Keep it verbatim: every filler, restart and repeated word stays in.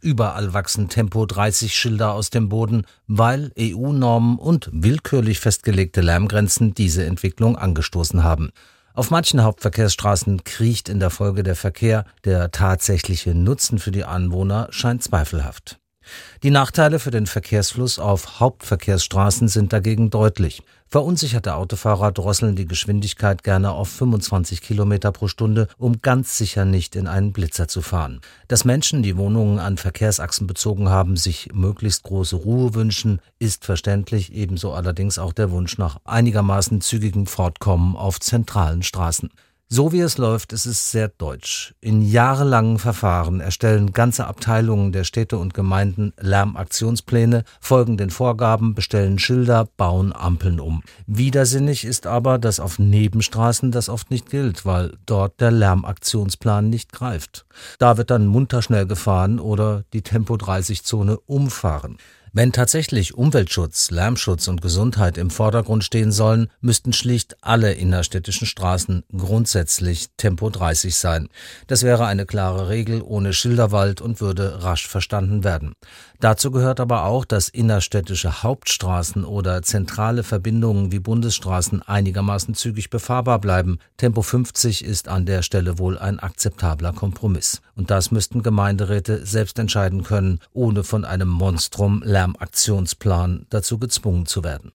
überall wachsen Tempo dreißig Schilder aus dem Boden, weil E U-Normen und willkürlich festgelegte Lärmgrenzen diese Entwicklung angestoßen haben. Auf manchen Hauptverkehrsstraßen kriecht in der Folge der Verkehr, der tatsächliche Nutzen für die Anwohner scheint zweifelhaft. Die Nachteile für den Verkehrsfluss auf Hauptverkehrsstraßen sind dagegen deutlich. Verunsicherte Autofahrer drosseln die Geschwindigkeit gerne auf fünfundzwanzig Kilometer pro Stunde, um ganz sicher nicht in einen Blitzer zu fahren. Dass Menschen, die Wohnungen an Verkehrsachsen bezogen haben, sich möglichst große Ruhe wünschen, ist verständlich, ebenso allerdings auch der Wunsch nach einigermaßen zügigem Fortkommen auf zentralen Straßen. So wie es läuft, ist es sehr deutsch. In jahrelangen Verfahren erstellen ganze Abteilungen der Städte und Gemeinden Lärmaktionspläne, folgen den Vorgaben, bestellen Schilder, bauen Ampeln um. Widersinnig ist aber, dass auf Nebenstraßen das oft nicht gilt, weil dort der Lärmaktionsplan nicht greift. Da wird dann munter schnell gefahren oder die Tempo dreißig Zone umfahren. Wenn tatsächlich Umweltschutz, Lärmschutz und Gesundheit im Vordergrund stehen sollen, müssten schlicht alle innerstädtischen Straßen grundsätzlich Tempo dreißig sein. Das wäre eine klare Regel ohne Schilderwald und würde rasch verstanden werden. Dazu gehört aber auch, dass innerstädtische Hauptstraßen oder zentrale Verbindungen wie Bundesstraßen einigermaßen zügig befahrbar bleiben. Tempo fünfzig ist an der Stelle wohl ein akzeptabler Kompromiss. Und das müssten Gemeinderäte selbst entscheiden können, ohne von einem Monstrum Lärmaktionsplan dazu gezwungen zu werden.